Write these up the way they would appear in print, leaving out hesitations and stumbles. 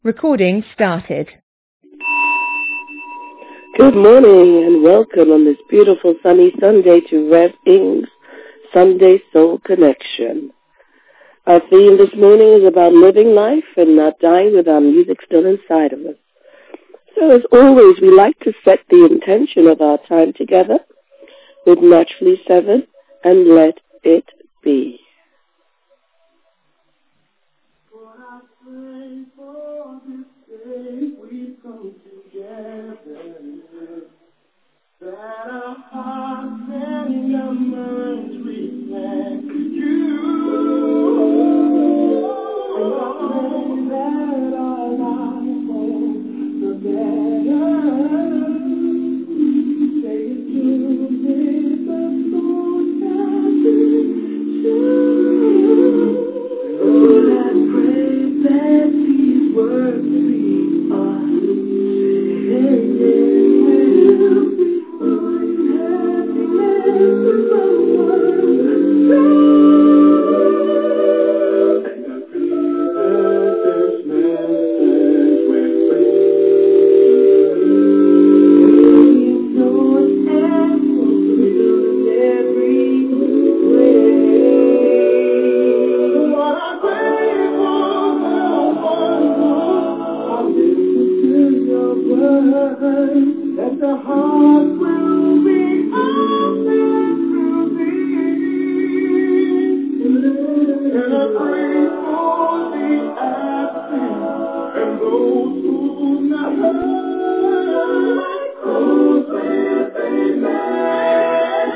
Recording started. Good morning and welcome on this beautiful sunny Sunday to Rev Ing's Sunday Soul Connection. Our theme this morning is about living life and not dying with our music still inside of us. So as always, we like to set the intention of our time together with Naturally Seven and let it be. That our hearts and our minds reflect you. And I pray that our lives will the better. Say it to me, the soul that is true. Lord, I pray that these words we are saying will that the heart will be open to thee. And I pray for the absent and those who not heard. Close with amen.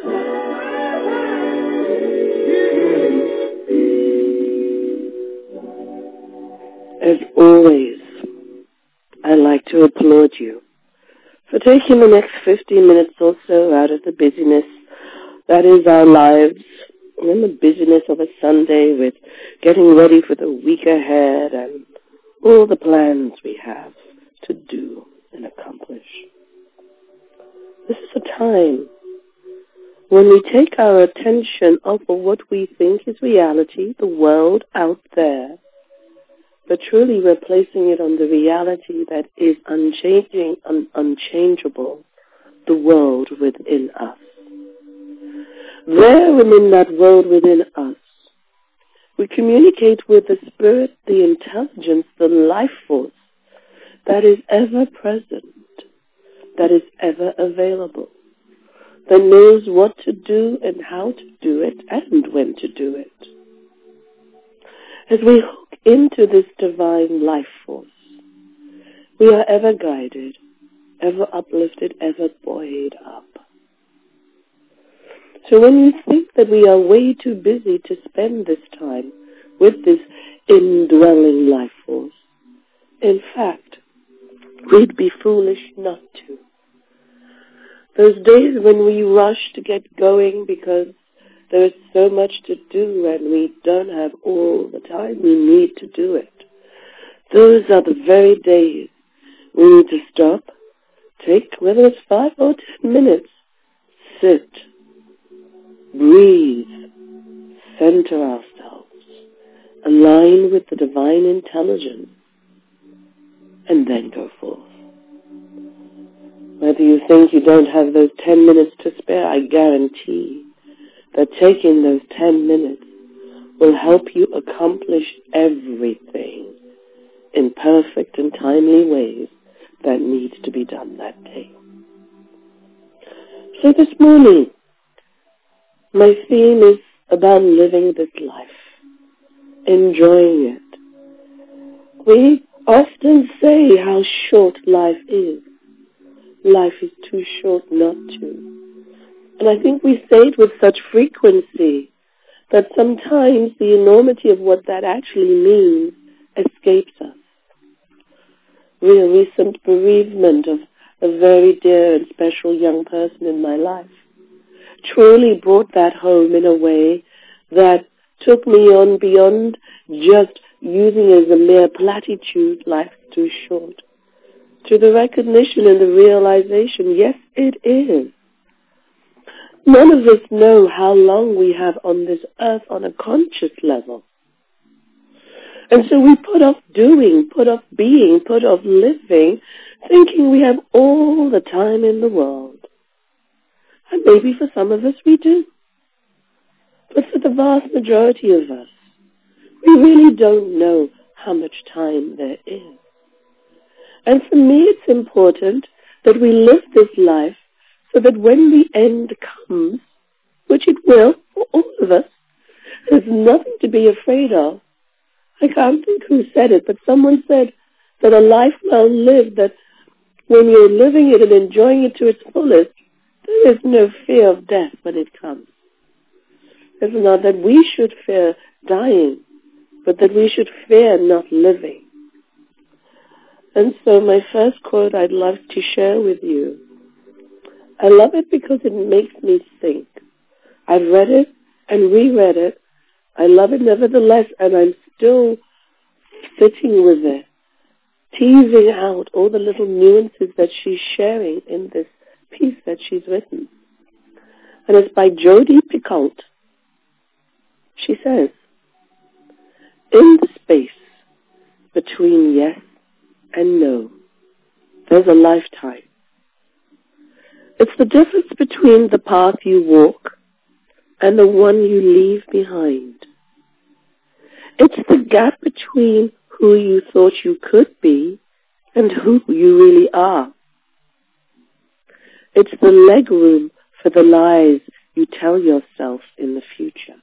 As always, I'd like to applaud you for taking the next 15 minutes or so out of the busyness that is our lives and the busyness of a Sunday with getting ready for the week ahead and all the plans we have to do and accomplish. This is a time when we take our attention off of what we think is reality, the world out there, but truly replacing it on the reality that is unchanging and unchangeable, the world within us. There within that world within us, we communicate with the spirit, the intelligence, the life force that is ever present, that is ever available, that knows what to do and how to do it and when to do it. As we hook into this divine life force, we are ever guided, ever uplifted, ever buoyed up. So when you think that we are way too busy to spend this time with this indwelling life force, in fact, we'd be foolish not to. Those days when we rush to get going because there is so much to do and we don't have all the time we need to do it. Those are the very days we need to stop, take, whether it's 5 or 10 minutes, sit, breathe, center ourselves, align with the divine intelligence, and then go forth. Whether you think you don't have those 10 minutes to spare, I guarantee that taking those 10 minutes will help you accomplish everything in perfect and timely ways that needs to be done that day. So this morning, my theme is about living this life, enjoying it. We often say how short life is. Life is too short not to. And I think we say it with such frequency that sometimes the enormity of what that actually means escapes us. A recent bereavement of a very dear and special young person in my life truly brought that home in a way that took me on beyond just using as a mere platitude, life's too short, to the recognition and the realization, yes, it is. None of us know how long we have on this earth on a conscious level. And so we put off doing, put off being, put off living, thinking we have all the time in the world. And maybe for some of us we do. But for the vast majority of us, we really don't know how much time there is. And for me, it's important that we live this life so that when the end comes, which it will for all of us, there's nothing to be afraid of. I can't think who said it, but someone said that a life well lived, that when you're living it and enjoying it to its fullest, there is no fear of death when it comes. It's not that we should fear dying, but that we should fear not living. And so my first quote I'd love to share with you. I love it because it makes me think. I've read it and reread it. I love it nevertheless, and I'm still sitting with it, teasing out all the little nuances that she's sharing in this piece that she's written. And it's by Jodi Picoult. She says, in the space between yes and no, there's a lifetime. It's the difference between the path you walk and the one you leave behind. It's the gap between who you thought you could be and who you really are. It's the leg room for the lies you tell yourself in the future.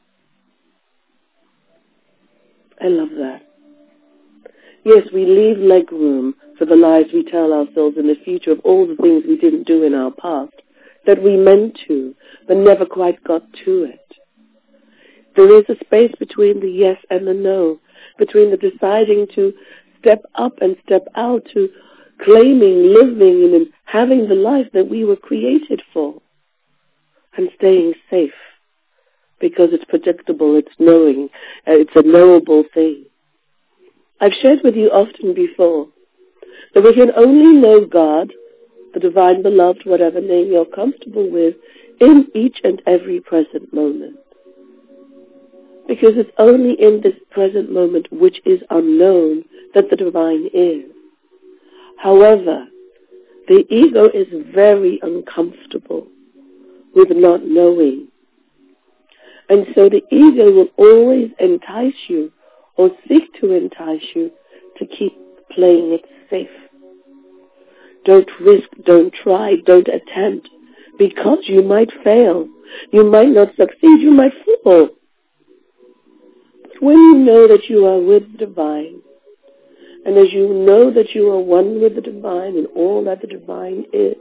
I love that. Yes, we leave leg room for the lies we tell ourselves in the future of all the things we didn't do in our past, that we meant to, but never quite got to it. There is a space between the yes and the no, between the deciding to step up and step out, to claiming, living, and having the life that we were created for, and staying safe, because it's predictable, it's knowing, it's a knowable thing. I've shared with you often before that we can only know God, the divine beloved, whatever name you're comfortable with, in each and every present moment. Because it's only in this present moment, which is unknown, that the divine is. However, the ego is very uncomfortable with not knowing. And so the ego will always entice you or seek to entice you to keep playing it safe. Don't risk, don't try, don't attempt, because you might fail. You might not succeed, you might fall. But when you know that you are with the divine, and as you know that you are one with the divine and all that the divine is,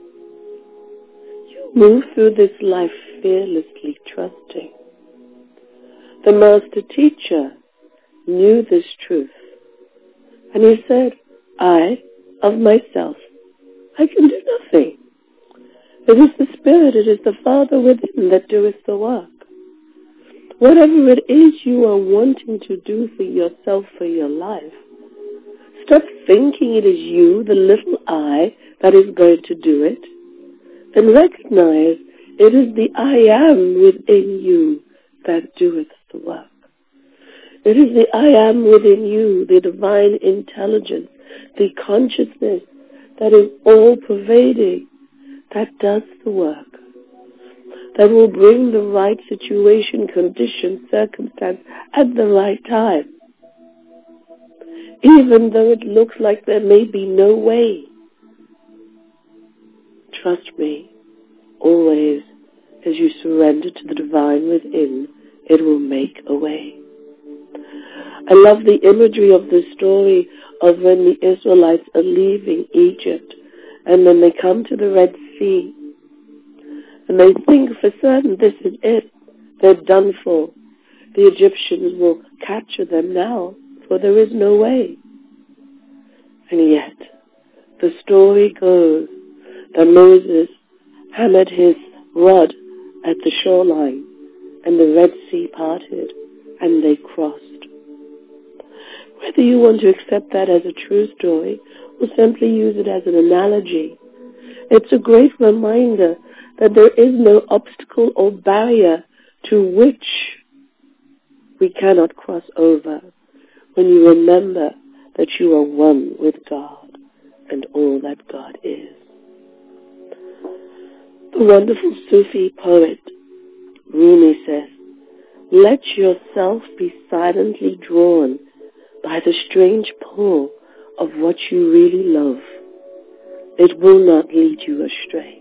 you move through this life fearlessly trusting. The master teacher knew this truth, and he said, I, of myself, I can do nothing. It is the Spirit, it is the Father within that doeth the work. Whatever it is you are wanting to do for yourself, for your life, stop thinking it is you, the little I, that is going to do it, and recognize it is the I am within you that doeth the work. It is the I am within you, the divine intelligence, the consciousness that is all-pervading, that does the work, that will bring the right situation, condition, circumstance at the right time. Even though it looks like there may be no way. Trust me, always, as you surrender to the divine within, it will make a way. I love the imagery of the story of when the Israelites are leaving Egypt and then they come to the Red Sea and they think for certain this is it. They're done for. The Egyptians will capture them now, for there is no way. And yet, the story goes that Moses hammered his rod at the shoreline and the Red Sea parted and they crossed. Whether you want to accept that as a true story or simply use it as an analogy, it's a great reminder that there is no obstacle or barrier to which we cannot cross over. when you remember that you are one with God and all that God is. The wonderful Sufi poet Rumi says, "Let yourself be silently drawn by the strange pull of what you really love. It will not lead you astray."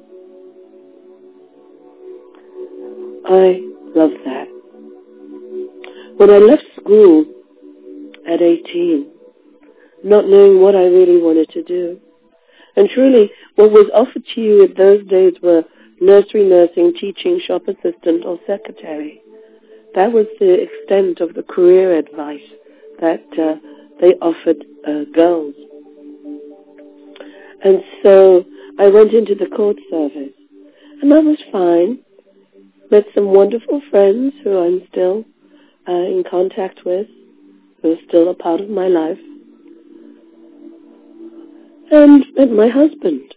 I love that. When I left school at 18, not knowing what I really wanted to do, and truly what was offered to you in those days were nursery nursing, teaching, shop assistant, or secretary. That was the extent of the career advice that they offered girls. And so I went into the court service, and that was fine. Met some wonderful friends who I'm still in contact with, who are still a part of my life, and met my husband.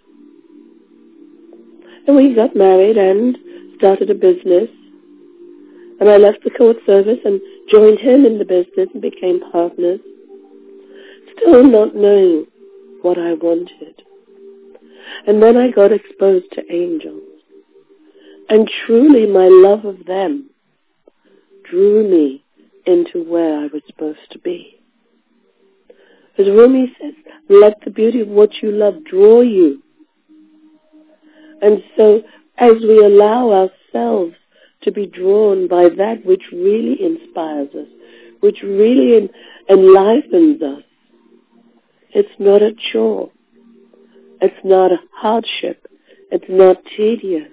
And we got married and started a business. And I left the court service and joined him in the business and became partners, still not knowing what I wanted. And then I got exposed to angels. And truly my love of them drew me into where I was supposed to be. As Rumi says, let the beauty of what you love draw you. And so as we allow ourselves to be drawn by that which really inspires us, which really enlivens us, it's not a chore. It's not a hardship. It's not tedious.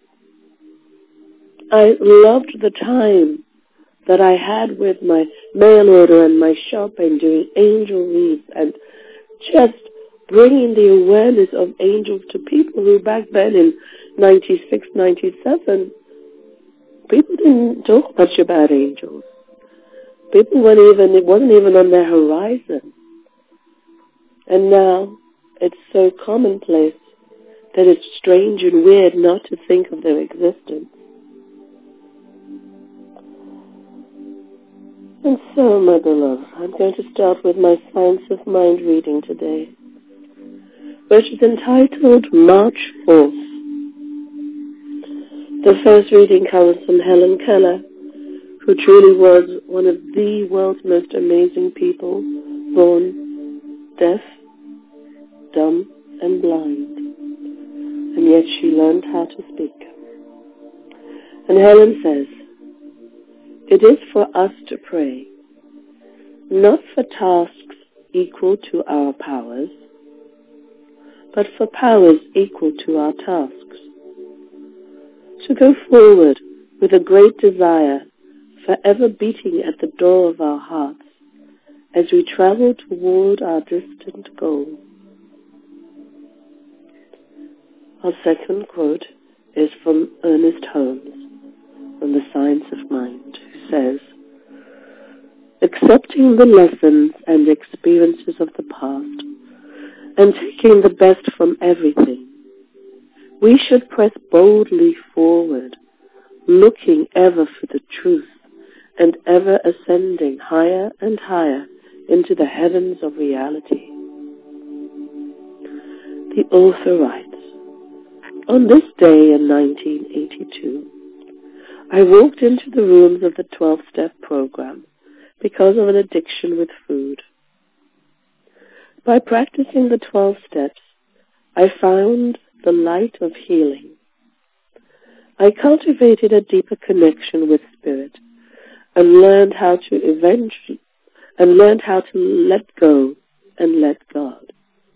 I loved the time that I had with my mail order and my shopping, doing angel reads and just bringing the awareness of angels to people who back then in 96, 97, people didn't talk much about angels. People it wasn't even on their horizon. And now it's so commonplace that it's strange and weird not to think of their existence. And so, my beloved, I'm going to start with my Science of Mind reading today, which is entitled March 4th. The first reading comes from Helen Keller, who truly was one of the world's most amazing people, born deaf, dumb, and blind, and yet she learned how to speak. And Helen says, "It is for us to pray, not for tasks equal to our powers, but for powers equal to our tasks. To go forward with a great desire, forever beating at the door of our hearts as we travel toward our distant goal." Our second quote is from Ernest Holmes on The Science of Mind, who says, "Accepting the lessons and experiences of the past and taking the best from everything, we should press boldly forward, looking ever for the truth and ever ascending higher and higher into the heavens of reality." The author writes, "On this day in 1982, I walked into the rooms of the 12-step program because of an addiction with food. By practicing the 12 steps, I found the light of healing. I cultivated a deeper connection with spirit and learned how to let go and let God.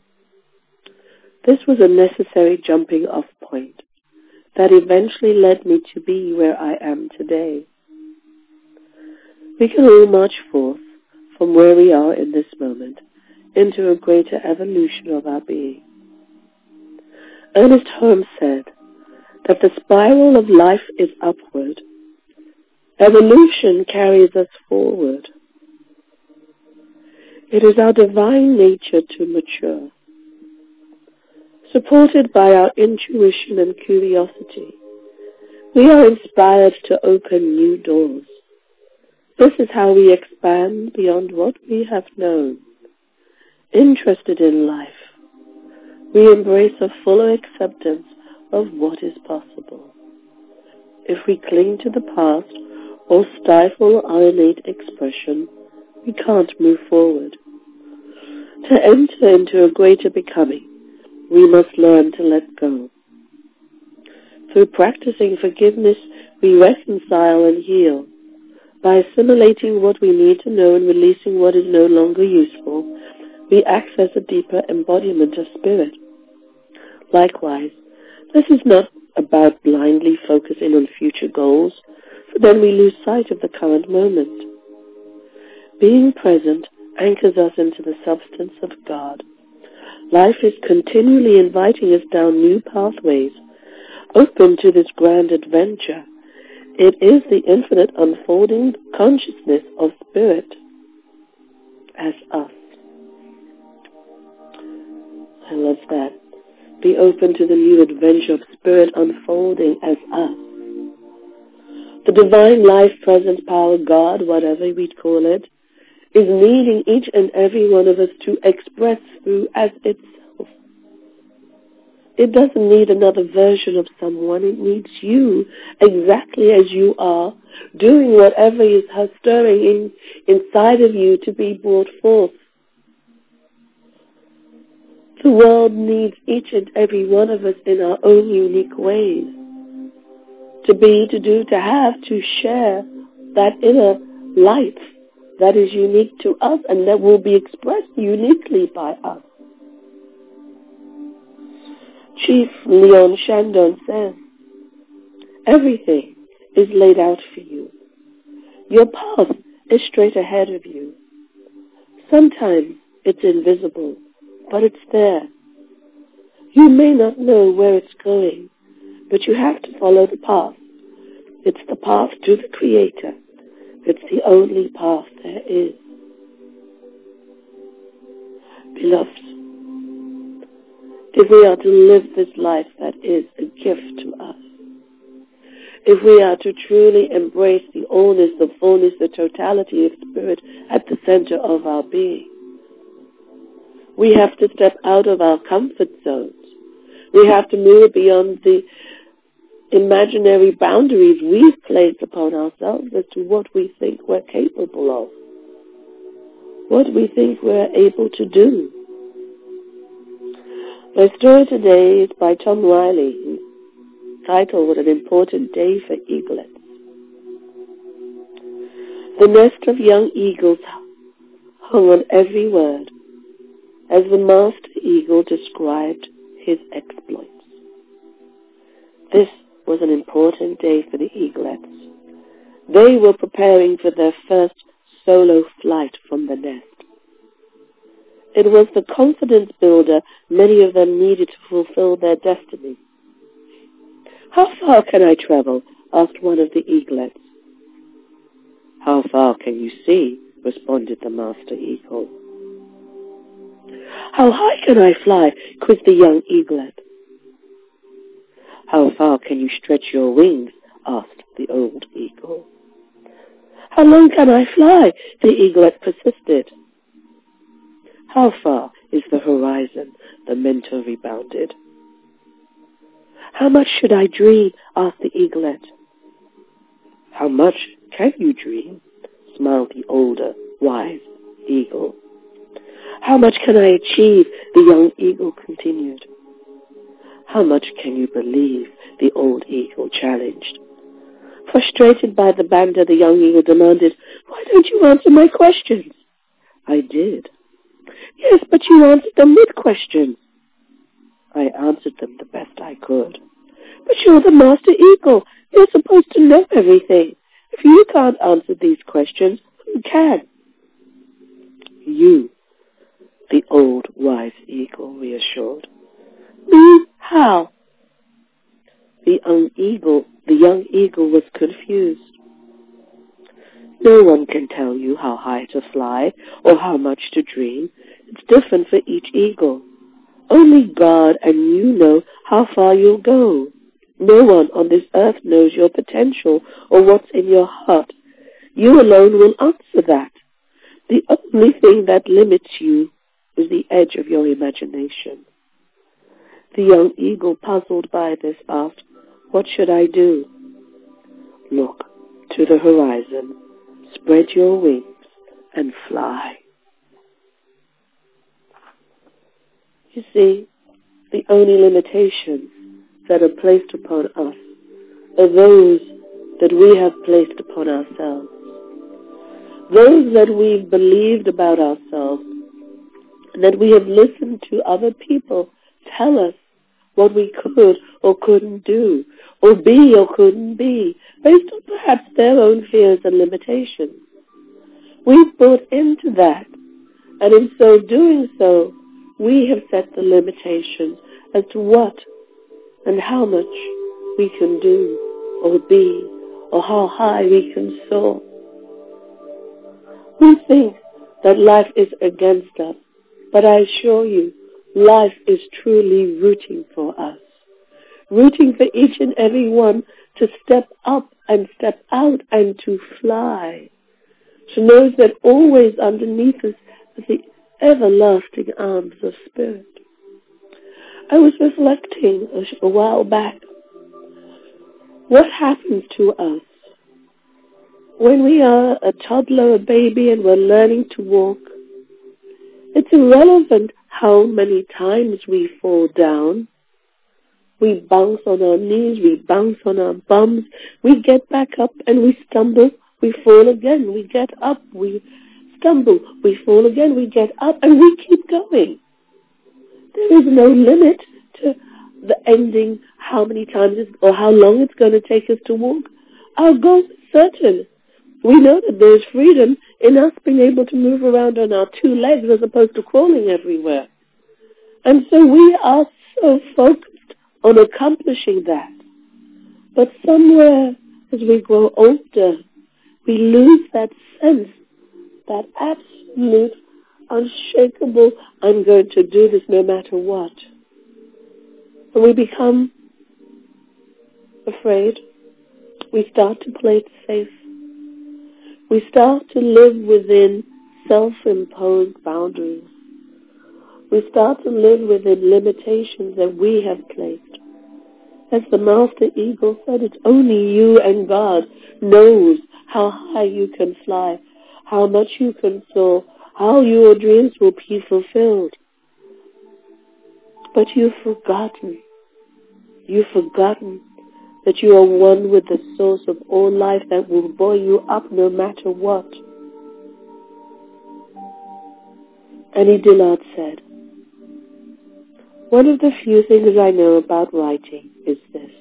This was a necessary jumping off point that eventually led me to be where I am today. We can all march forth from where we are in this moment into a greater evolution of our being." Ernest Holmes said that the spiral of life is upward. Evolution carries us forward. It is our divine nature to mature. Supported by our intuition and curiosity, we are inspired to open new doors This is how we expand beyond what we have known. Interested in life, we embrace a fuller acceptance of what is possible. If we cling to the past or stifle our innate expression, we can't move forward. To enter into a greater becoming, we must learn to let go. Through practicing forgiveness, we reconcile and heal. By assimilating what we need to know and releasing what is no longer useful, we access a deeper embodiment of spirit. Likewise, this is not about blindly focusing on future goals, for then we lose sight of the current moment. Being present anchors us into the substance of God. Life is continually inviting us down new pathways, open to this grand adventure. It is the infinite unfolding consciousness of spirit as us. I love that. Be open to the new adventure of spirit unfolding as us. The divine life, presence, power, God, whatever we call it, is needing each and every one of us to express through as itself. It doesn't need another version of someone. It needs you exactly as you are, doing whatever is stirring inside of you to be brought forth. The world needs each and every one of us in our own unique ways. To be, to do, to have, to share that inner light that is unique to us and that will be expressed uniquely by us. Chief Leon Shandon says, everything is laid out for you. Your path is straight ahead of you. Sometimes it's invisible, but it's there. You may not know where it's going, but you have to follow the path. It's the path to the Creator. It's the only path there is. Beloved, if we are to live this life that is a gift to us, if we are to truly embrace the allness, the fullness, the totality of spirit at the center of our being, we have to step out of our comfort zones. We have to move beyond the imaginary boundaries we've placed upon ourselves as to what we think we're capable of, what we think we're able to do. My story today is by Tom Riley, titled An Important Day for Eaglets. The nest of young eagles hung on every word as the master eagle described his exploits. This was an important day for the eaglets. They were preparing for their first solo flight from the nest. It was the confidence builder many of them needed to fulfill their destiny. How far can I travel? Asked one of the eaglets. How far can you see? Responded the master eagle. How high can I fly? Quizzed the young eaglet. How far can you stretch your wings? Asked the old eagle. How long can I fly? The eaglet persisted. How far is the horizon? The mentor rebounded. How much should I dream? Asked the eaglet. How much can you dream? Smiled the older, wise eagle. How much can I achieve? The young eagle continued. How much can you believe? The old eagle challenged. Frustrated by the banter, the young eagle demanded, Why don't you answer my questions? I did. Yes, but you answered them with questions. I answered them the best I could. But you're the master eagle. You're supposed to know everything. If you can't answer these questions, who can? You, the old wise eagle reassured. Me? How? The young eagle was confused. No one can tell you how high to fly or how much to dream. It's different for each eagle. Only God and you know how far you'll go. No one on this earth knows your potential or what's in your heart. You alone will answer that. The only thing that limits you is the edge of your imagination. The young eagle, puzzled by this, asked, "What should I do?" "Look to the horizon, spread your wings, and fly." You see, the only limitations that are placed upon us are those that we have placed upon ourselves. Those that we've believed about ourselves, and that we have listened to other people tell us what we could or couldn't do, or be or couldn't be, based on perhaps their own fears and limitations. We've bought into that, and in so doing so, we have set the limitations as to what and how much we can do or be, or how high we can soar. We think that life is against us, but I assure you, life is truly rooting for us, rooting for each and every one to step up and step out and to fly. She knows that always underneath us is the everlasting arms of spirit. I was reflecting a while back. What happens to us when we are a toddler, a baby, and we're learning to walk? It's irrelevant how many times we fall down. We bounce on our knees, we bounce on our bums, we get back up and we stumble, we fall again, we get up, we stumble, we fall again, we get up, and we keep going. There is no limit to the ending, how many times or how long it's going to take us to walk. Our goal is certain. We know that there is freedom in us being able to move around on our two legs as opposed to crawling everywhere. And so we are so focused on accomplishing that. But somewhere as we grow older, we lose that sense, that absolute, unshakable, I'm going to do this no matter what. And we become afraid. We start to play it safe. We start to live within self-imposed boundaries. We start to live within limitations that we have placed. As the Master Eagle said, it's only you and God knows how high you can fly, how much you can soar, how your dreams will be fulfilled. But you've forgotten that you are one with the source of all life that will buoy you up no matter what. Annie Dillard said, "One of the few things I know about writing is this.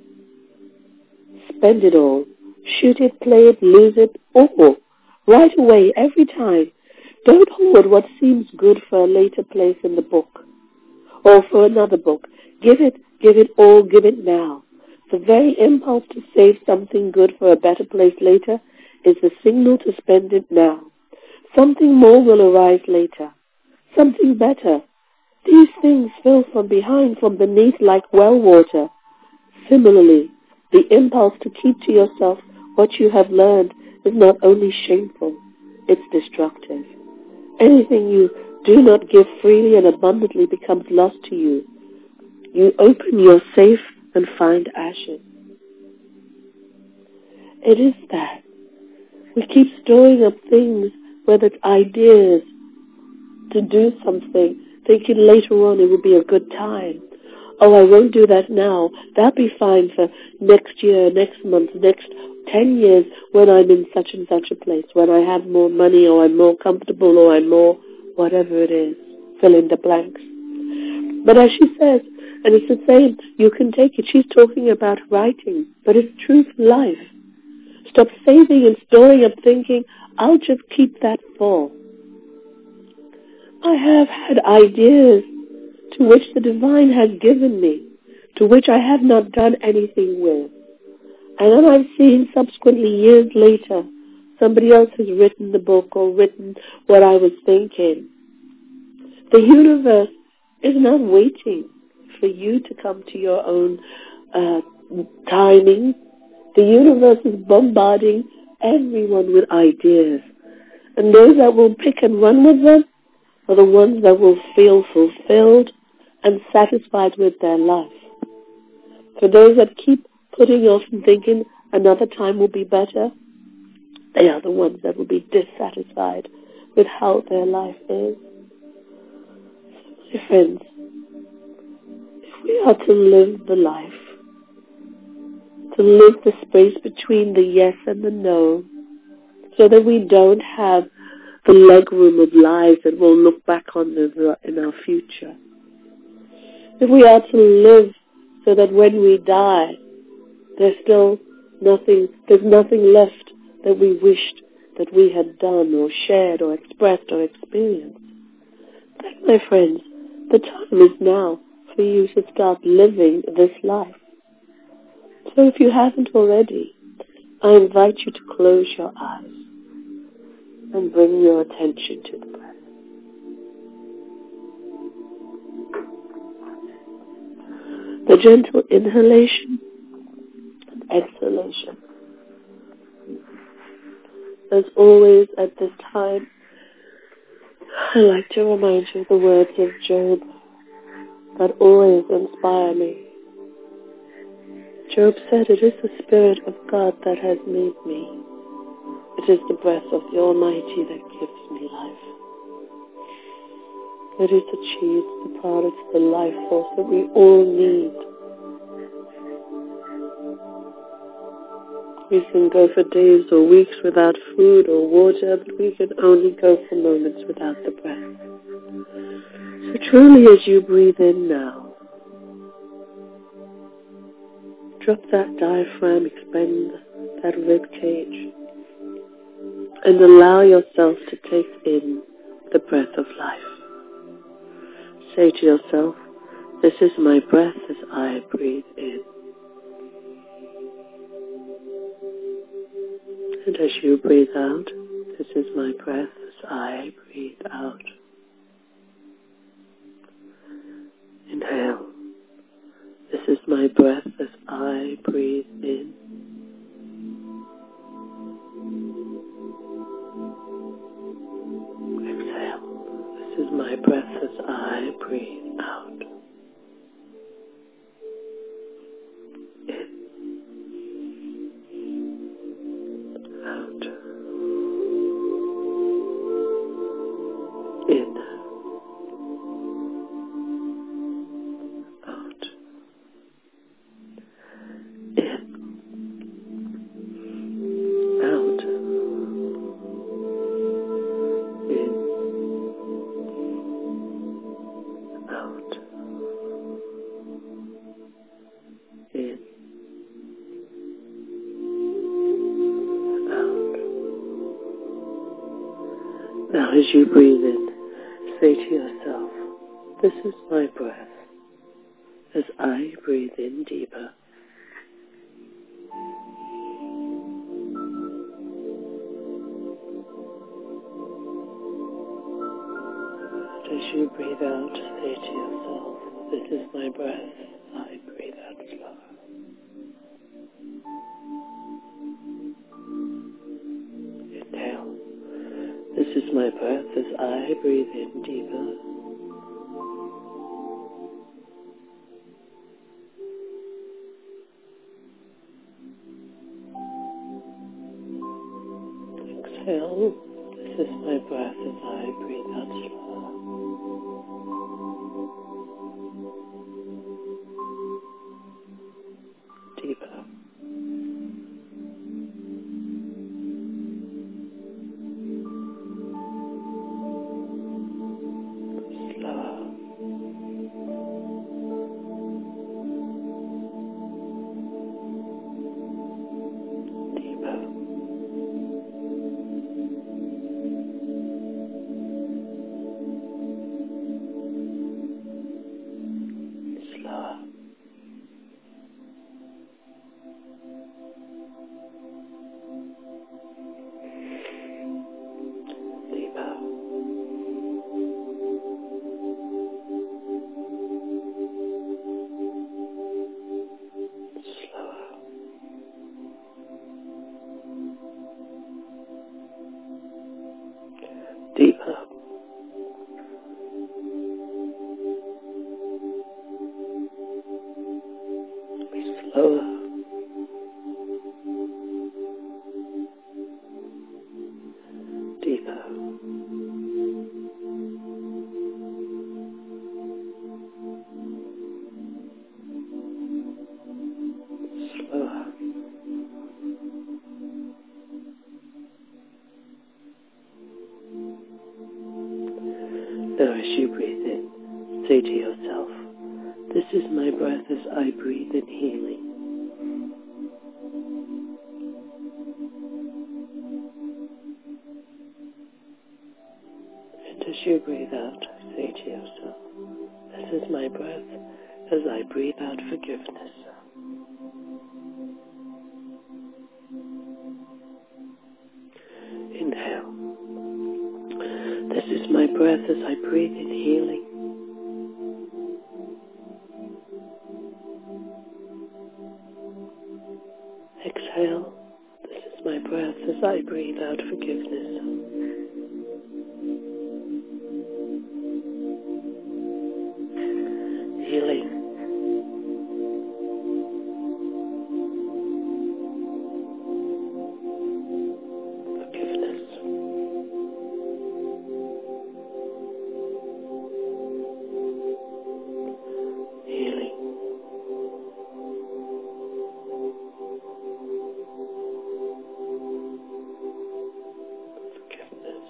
Spend it all. Shoot it, play it, lose it, all. Right away, every time. Don't hoard what seems good for a later place in the book or for another book. Give it all, give it now. The very impulse to save something good for a better place later is the signal to spend it now. Something more will arise later. Something better. These things fill from behind, from beneath like well water. Similarly, the impulse to keep to yourself what you have learned is not only shameful, it's destructive. Anything you do not give freely and abundantly becomes lost to you. You open your safe and find ashes. It is that. We keep storing up things, whether it's ideas to do something, thinking later on it will be a good time. Oh, I won't do that now. That'll be fine for next year, next month, next 10 years when I'm in such and such a place, when I have more money or I'm more comfortable or I'm more whatever it is. Fill in the blanks. But as she says, and it's the same, you can take it. She's talking about writing, but it's true for life. Stop saving and storing up thinking, I'll just keep that for. I have had ideas to which the divine has given me, to which I have not done anything with. And then I've seen subsequently years later, somebody else has written the book or written what I was thinking. The universe is not waiting for you to come to your own timing. The universe is bombarding everyone with ideas. And those that will pick and run with them are the ones that will feel fulfilled and satisfied with their life. For those that keep putting off and thinking another time will be better, they are the ones that will be dissatisfied with how their life is. So, my friends, if we are to live the life, to live the space between the yes and the no, so that we don't have the legroom of lies that we'll look back on in our future. If we are to live so that when we die, there's nothing left that we wished that we had done or shared or expressed or experienced, then, my friends, the time is now for you to start living this life. So if you haven't already, I invite you to close your eyes and bring your attention to the breath. The gentle inhalation and exhalation. As always at this time, I like to remind you of the words of Job that always inspire me. Job said, "It is the Spirit of God that has made me. It is the breath of the Almighty that gives me life." It is the chi, it's the part, it's the life force that we all need. We can go for days or weeks without food or water, but we can only go for moments without the breath. So truly, as you breathe in now, drop that diaphragm, expand that rib cage, and allow yourself to take in the breath of life. Say to yourself, "This is my breath as I breathe in." And as you breathe out, "This is my breath as I breathe out." Inhale. "This is my breath as I breathe in." Exhale. "This is my breath as I breathe out." In. Out. In. Out. In. Out. In. Out. In. Out. Now as you breathe in, say to yourself, "This is my breath as I breathe in deeper." And as you breathe out, say to yourself, "This is my breath as I breathe out slower." Inhale. "This is my breath as I breathe in deeper." Exhale. "This is my breath as I breathe out slower." Deeper. Slower. Deeper. Now as you breathe in, say to yourself, this is my breath as I breathe in healing. And as you breathe out, say to yourself, this is my breath as I breathe out forgiveness. Inhale. This is my breath as I breathe in healing. Exhale. This is my breath as I breathe out forgiveness. Healing. Forgiveness. Healing. Forgiveness.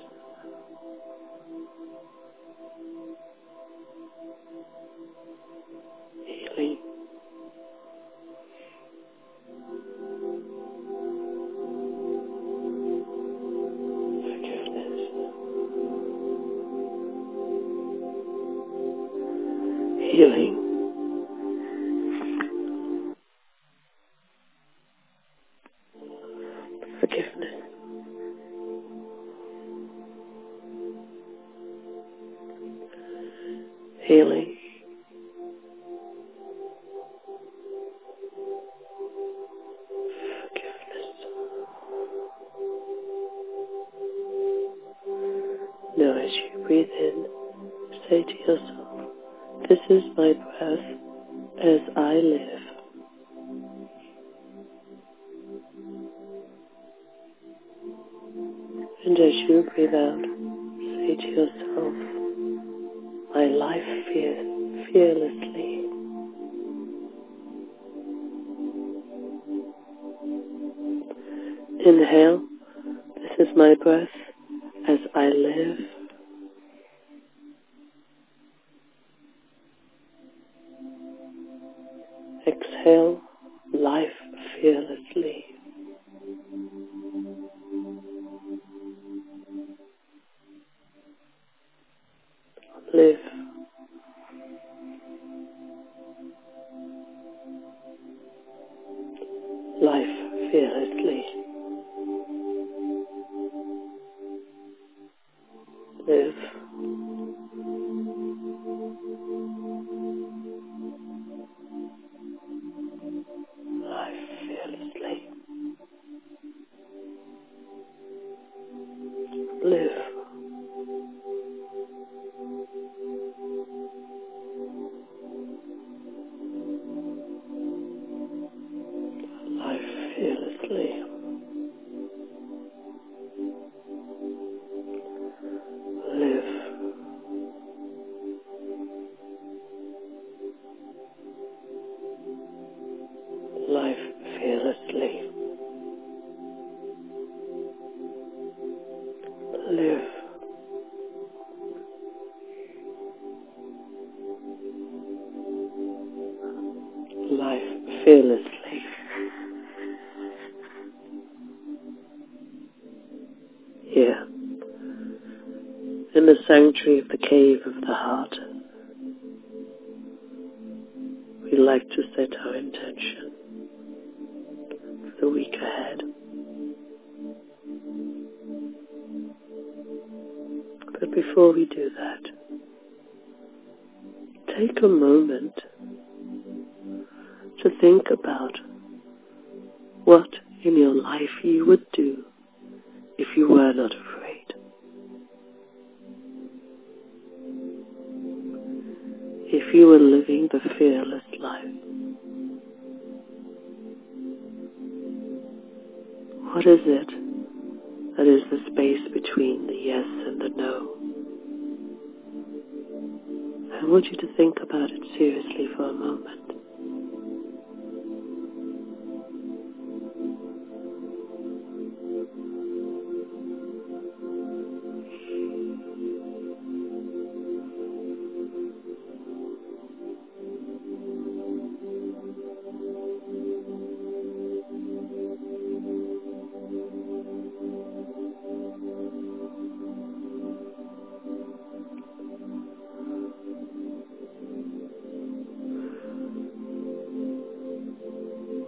Healing. Forgiveness. Healing. Forgiveness. Healing. Forgiveness. Now as you breathe in, say to yourself, this is my breath as I live. And as you breathe out, say to yourself, my life fearlessly. Inhale, this is my breath as I live. Exhale, life fearlessly. Live. Life fearlessly. Live. Life fearlessly. Live. Life fearlessly. Live. Life fearlessly. Live. Life fearlessly. Here, in the sanctuary of the cave of the heart, we like to set our intention for the week ahead. But before we do that, take a moment to think about what in your life you would do if you were not afraid. If you were living the fearless life, what is it that is the space between the yes and the no? I want you to think about it seriously for a moment.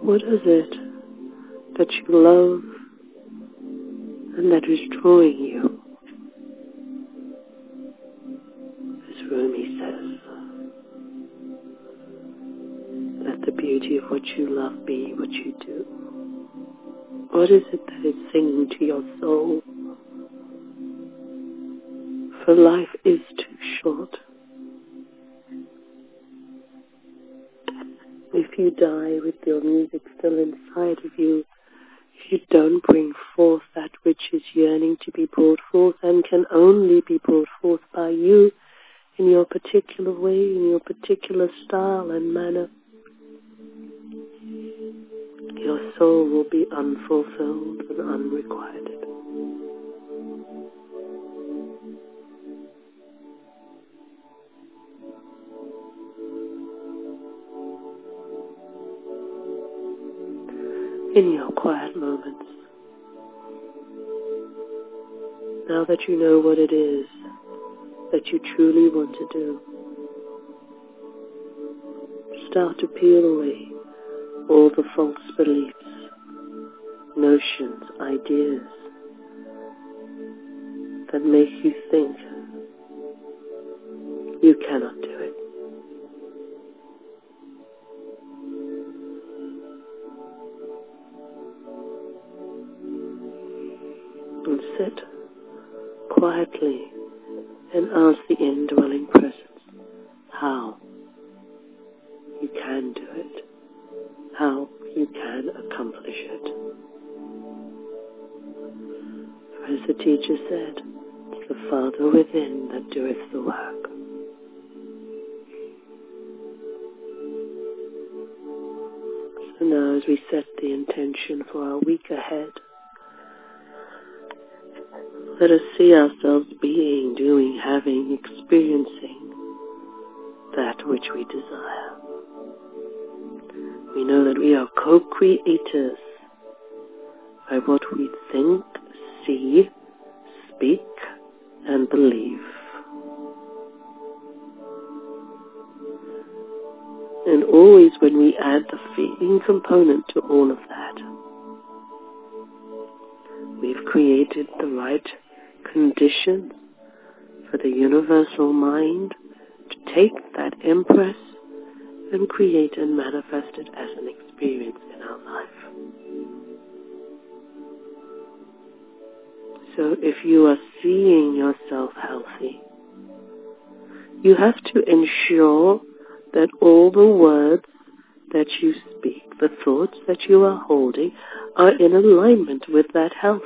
What is it that you love and that is drawing you? As Rumi says, let the beauty of what you love be what you do. What is it that is singing to your soul? For life is too short. If you die with your music still inside of you, if you don't bring forth that which is yearning to be brought forth and can only be brought forth by you in your particular way, in your particular style and manner, your soul will be unfulfilled and unrequited. In your quiet moments, now that you know what it is that you truly want to do, start to peel away all the false beliefs, notions, ideas that make you think you cannot do it. And sit quietly and ask the indwelling presence how you can do it, how you can accomplish it. For as the teacher said, it's the Father within that doeth the work. So now as we set the intention for our week ahead, let us see ourselves being, doing, having, experiencing that which we desire. We know that we are co-creators by what we think, see, speak, and believe. And always when we add the feeling component to all of that, we've created the right conditions for the universal mind to take that impress and create and manifest it as an experience in our life. So if you are seeing yourself healthy, you have to ensure that all the words that you speak, the thoughts that you are holding, are in alignment with that health.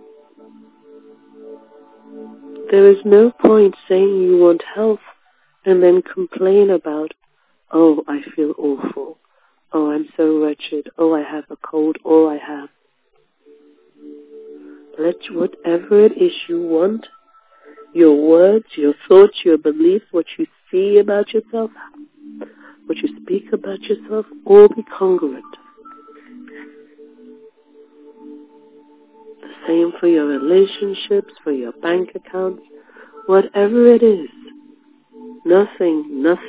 There is no point saying you want health and then complain about, oh, I feel awful. Oh, I'm so wretched. Oh, I have a cold. Oh, I have. Let whatever it is you want, your words, your thoughts, your beliefs, what you see about yourself, what you speak about yourself, all be congruent. The same for your relationships, for your bank accounts, whatever it is. Nothing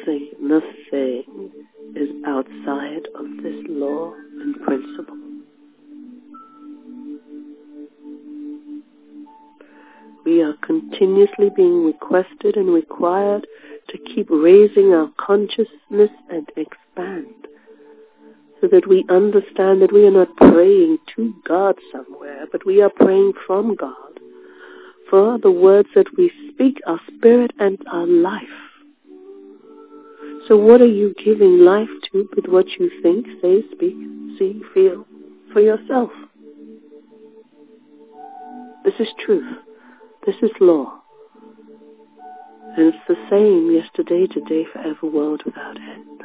is outside of this law and principle. We are continuously being requested and required to keep raising our consciousness and expand, so that we understand that we are not praying to God somewhere, but we are praying from God. For the words that we speak are spirit and are life. So what are you giving life to with what you think, say, speak, see, feel for yourself? This is truth. This is law. And it's the same yesterday, today, forever, world without end.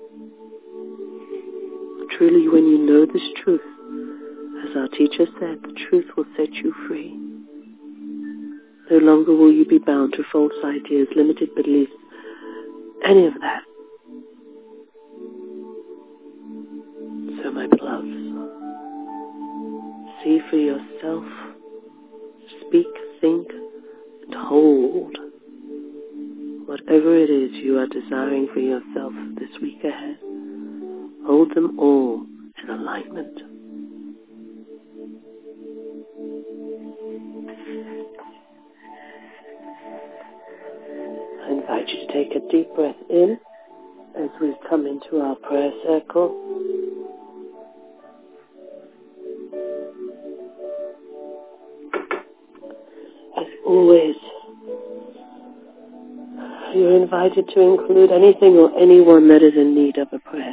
Truly, when you know this truth, as our teacher said, the truth will set you free. No longer will you be bound to false ideas, limited beliefs, any of that. So, my beloveds, see for yourself, speak, think, and hold whatever it is you are desiring for yourself this week ahead. Hold them all and alignment. I invite you to take a deep breath in as we come into our prayer circle. As always, you're invited to include anything or anyone that is in need of a prayer.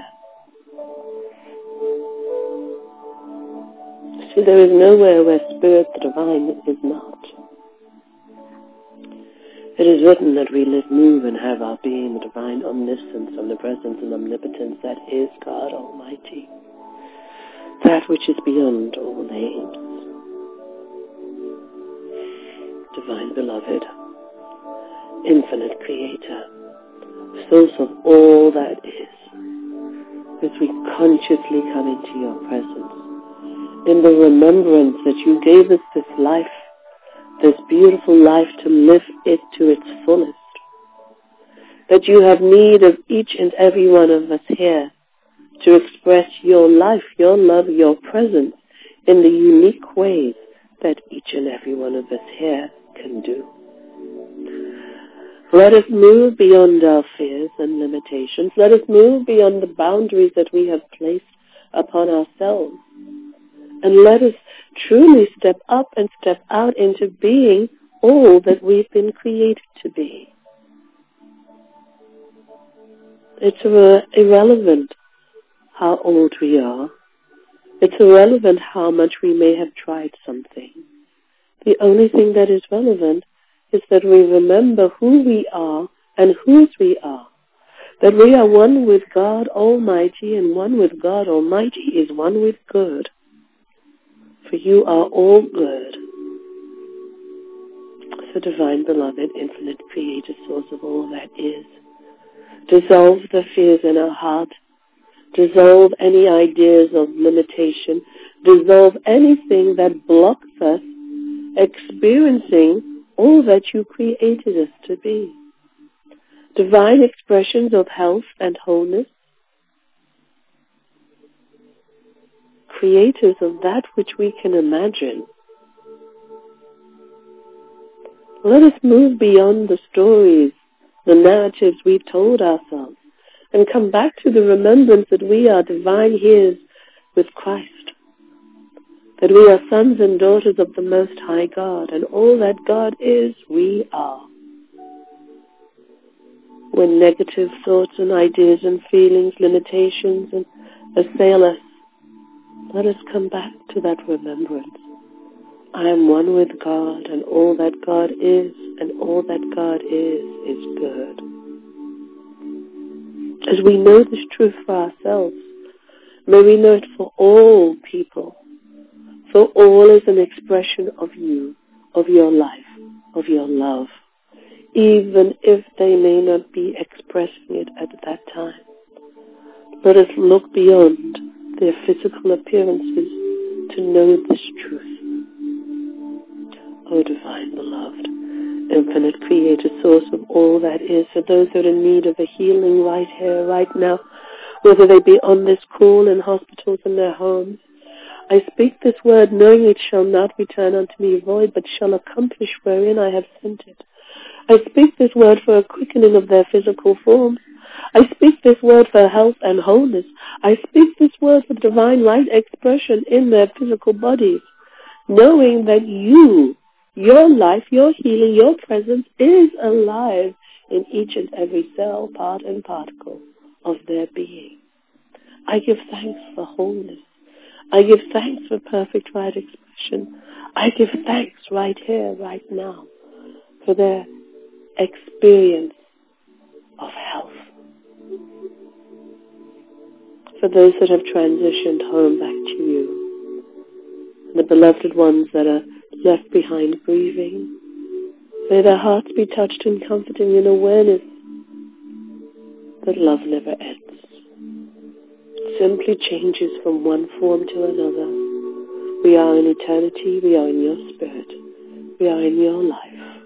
See, there is nowhere where Spirit the Divine is not. It is written that we live, move, and have our being the divine omniscience, omnipresence, and omnipotence that is God Almighty, that which is beyond all names. Divine Beloved, Infinite Creator, Source of all that is, as we consciously come into your presence, in the remembrance that you gave us this life, this beautiful life, to live it to its fullest, that you have need of each and every one of us here to express your life, your love, your presence in the unique ways that each and every one of us here can do. Let us move beyond our fears and limitations. Let us move beyond the boundaries that we have placed upon ourselves. And let us truly step up and step out into being all that we've been created to be. It's irrelevant how old we are. It's irrelevant how much we may have tried something. The only thing that is relevant is that we remember who we are and whose we are. That we are one with God Almighty, and one with God Almighty is one with good. For you are all good. So Divine Beloved, Infinite Creator, Source of all that is, dissolve the fears in our heart. Dissolve any ideas of limitation. Dissolve anything that blocks us experiencing all that you created us to be. Divine expressions of health and wholeness. Creators of that which we can imagine. Let us move beyond the stories, the narratives we've told ourselves, and come back to the remembrance that we are divine heirs with Christ, that we are sons and daughters of the Most High God, and all that God is, we are. When negative thoughts and ideas and feelings, limitations assail us, let us come back to that remembrance. I am one with God, and all that God is, and all that God is good. As we know this truth for ourselves, may we know it for all people. For all is an expression of you, of your life, of your love, even if they may not be expressing it at that time. Let us look beyond their physical appearances to know this truth. O Divine Beloved, Infinite Creator, Source of all that is, for those that are in need of a healing right here, right now, whether they be on this call, in hospitals, in their homes, I speak this word knowing it shall not return unto me void, but shall accomplish wherein I have sent it. I speak this word for a quickening of their physical forms. I speak this word for health and wholeness. I speak this word for divine light expression in their physical bodies, knowing that you, your life, your healing, your presence is alive in each and every cell, part, and particle of their being. I give thanks for wholeness. I give thanks for perfect right expression. I give thanks right here, right now, for their experience of health. For those that have transitioned home back to you, the beloved ones that are left behind grieving, may their hearts be touched and comforting in awareness that love never ends. It simply changes from one form to another. We are in eternity, we are in your spirit, we are in your life.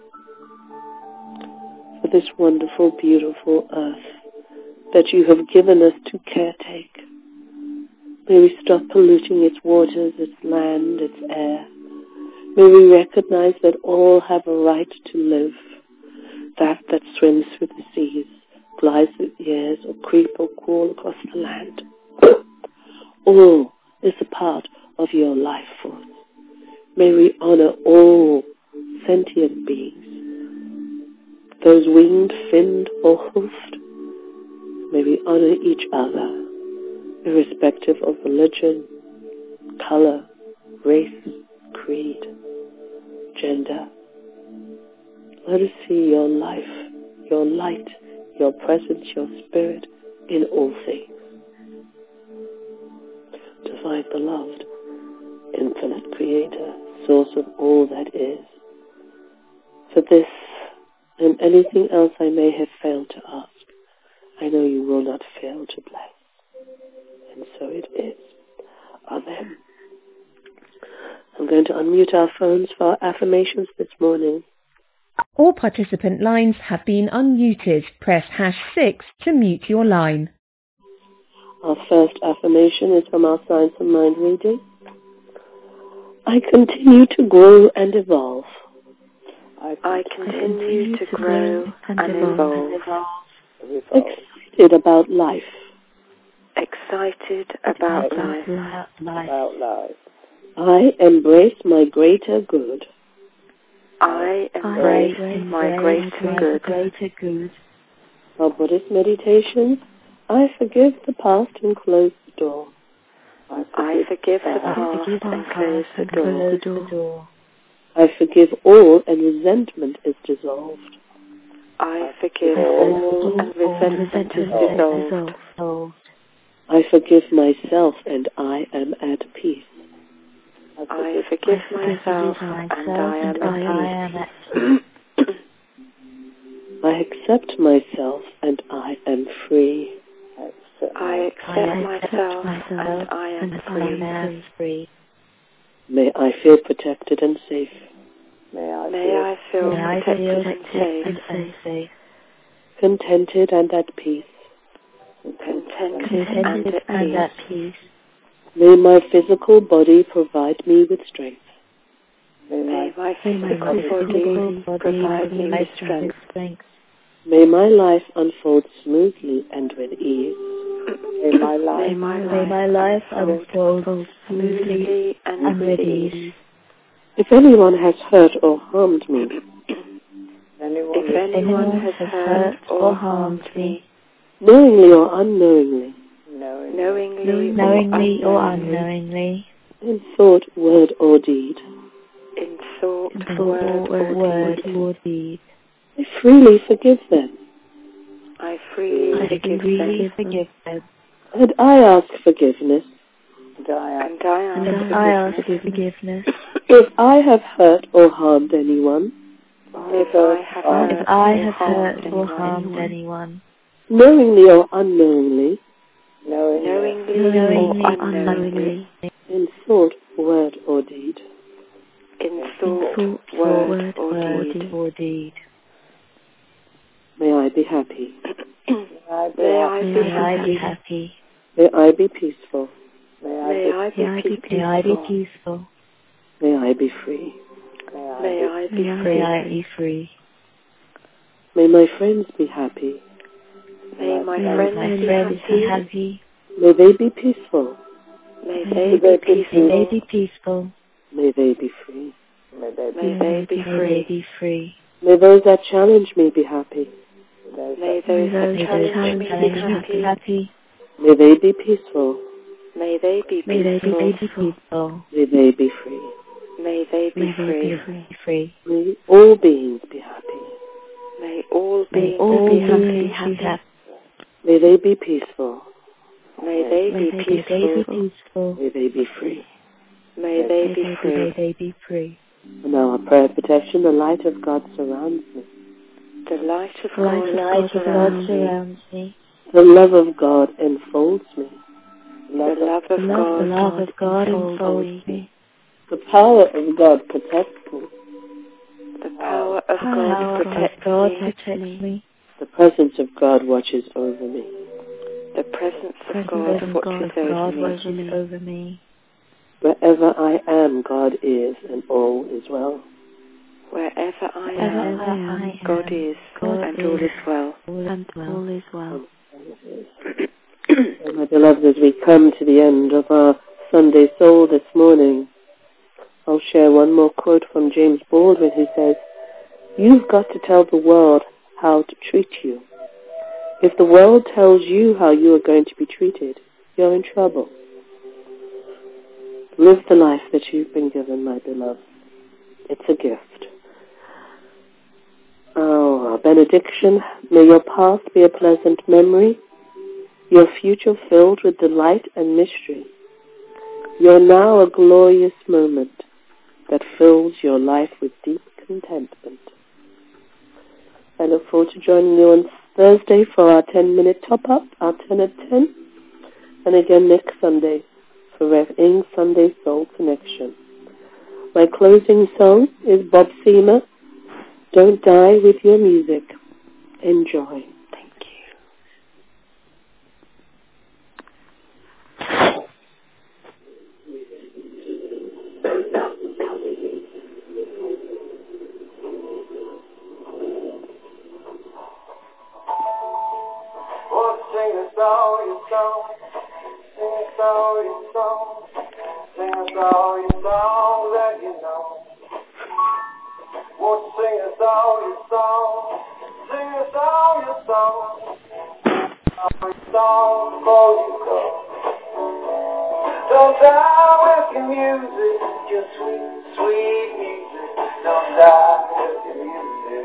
For this wonderful, beautiful earth that you have given us to caretake, May we stop polluting its waters, its land, its air. May we recognize that all have a right to live. That swims through the seas, flies through the airs, or creep or crawl across the land. All is a part of your life force. May we honor all sentient beings, those winged, finned, or hoofed. May we honor each other, irrespective of religion, color, race, creed, gender. Let us see your life, your light, your presence, your spirit in all things. Divine Beloved, infinite Creator, source of all that is. For this and anything else I may have failed to ask, I know you will not fail to bless. And so it is. Amen. I'm going to unmute our phones for our affirmations this morning. All participant lines have been unmuted. Press #6 to mute your line. Our first affirmation is from our Science of Mind reading. I continue to grow and evolve. I continue to grow and evolve. Excited about life. Excited about life. I embrace my greater good. I embrace my greater good. Our Buddhist meditation. I forgive the past and close the door. I forgive the past and close the door. I forgive all and resentment is dissolved. I forgive all and resentment is dissolved. I forgive myself and I am at peace. I forgive myself and I am at peace. I accept myself and I am free. I accept myself and I am free. May I feel protected and safe. May I feel protected and safe. Contented and at peace. Contented and at peace. May my physical body provide me with strength. May my physical body provide me with strength. May my life unfold smoothly and with ease. May my life unfold smoothly and with ease. If anyone has hurt or harmed me, if anyone has hurt or harmed me, knowingly or unknowingly, knowingly or unknowingly, in thought, word, or deed, word or deed, I freely forgive them. I freely forgive them. And I ask forgiveness. And I ask forgiveness. If I have hurt or harmed anyone, If I have hurt or harmed anyone, knowingly or unknowingly, knowingly or unknowingly, in thought, word, or deed, in thought, word or deed, may I be happy. May I be happy. May I be peaceful. May I be peaceful. May I be free. May I be free. May my friends be happy. May my friends be happy. May they be peaceful. May they be peaceful. May they be free. May they be free. May those that challenge me be happy. May those that challenge me be happy. May they be peaceful. May they be peaceful. May they be free. May they be free. May all beings be happy. May all beings be happy. May they be peaceful. May they be peaceful. May they be free. May they be free. And now our prayer of protection, the light of God surrounds me. The light of God surrounds me. The love of God enfolds me. The love of God enfolds me. The power of God protects me. The power of God protects me. The presence of God watches over me. The presence of God watches over me. Wherever I am, God is, and all is well. Wherever I am, God is, and all is well. All is well. So my beloved, as we come to the end of our Sunday Soul this morning, I'll share one more quote from James Baldwin, who says, "You've got to tell the world how to treat you. If the world tells you how you are going to be treated, you're in trouble. Live the life that you've been given, my beloved. It's a gift." Oh, our benediction. May your past be a pleasant memory, your future filled with delight and mystery. You're now a glorious moment that fills your life with deep contentment. I look forward to joining you on Thursday for our 10-minute top-up, our 10 at 10, and again next Sunday for Rev. Ing's Sunday Soul Connection. My closing song is Bob Seamer, "Don't Die with Your Music." Enjoy. Thank you. Sing us all your song, sing us all your song, sing us all your songs that you know. Won't you sing us all your songs, sing us all your songs, all your songs before you go. Don't die with your music, your sweet, sweet music. Don't die with your music,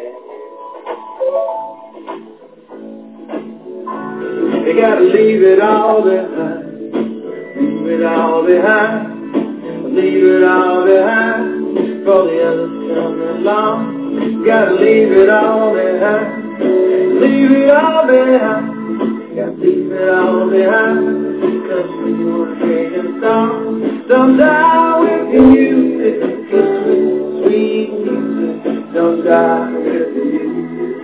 You gotta leave it all behind, leave it all behind, leave it all behind, for the others coming along. You gotta leave it all behind, leave it all behind, you gotta leave it all behind, because we were creating songs. Don't die with your music, your sweet, sweet music. Don't die with your music.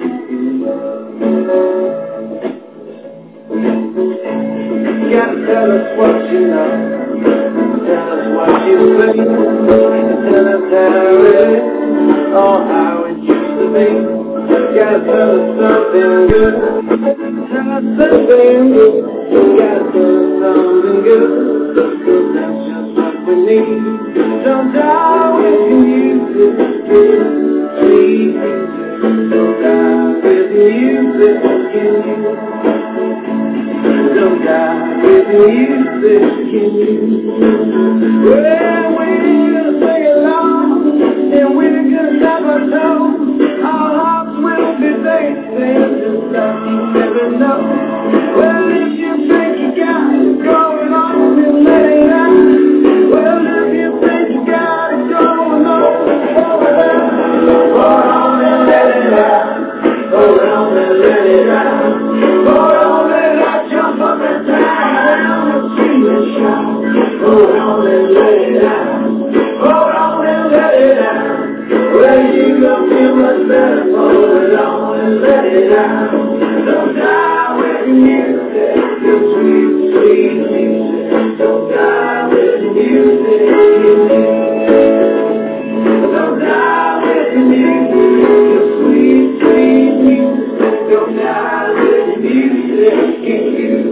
You gotta tell us what you know, tell us what you feel, tell us how it is, or how it used to be. You gotta tell us something good, tell us something good, you gotta tell us something good, because that's just what we need. Don't die with your music, sweet music. Don't die with your music, don't die with your music. Well, we'll sing along, and we're gonna stop our toes. Our hearts will be dancing, just like you never know. Well, if you think you got it going on, then let it out. Well, if you think you got it going on, hold on and let it out. Hold on and let it out. Hold on and let it jump up and down and sing and shout. Hold on and let it out. Hold on and let it out. Well, you gon' feel much better. Hold on and let it out. Don't die with your music, your sweet, sweet music. Don't die with your music. Don't die with your music, your sweet, sweet music. Don't die with your music.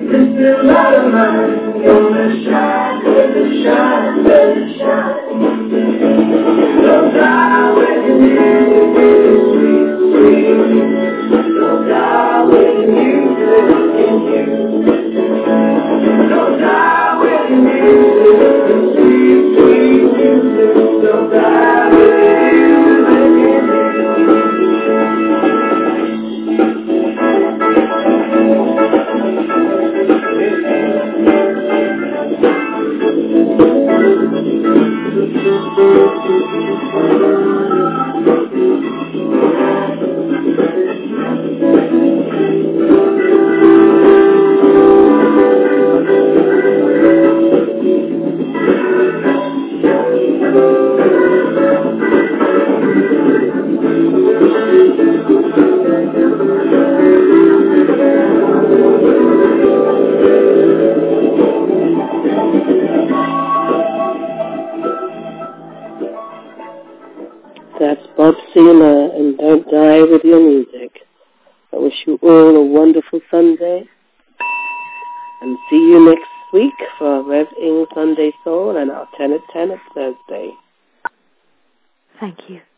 This light of mine gonna shine, gonna shine, gonna shine. Don't die when you need it, sweet, sweet. Don't die when you need it in you. Don't die when you need it, sweet, sweet music. Don't die when you need it. That's Bob Sealer and Don't Die With Your Music. I wish you all a wonderful Sunday and see you next week for our Rev Ing Sunday Soul and our 10 at 10 at Thursday. Thank you.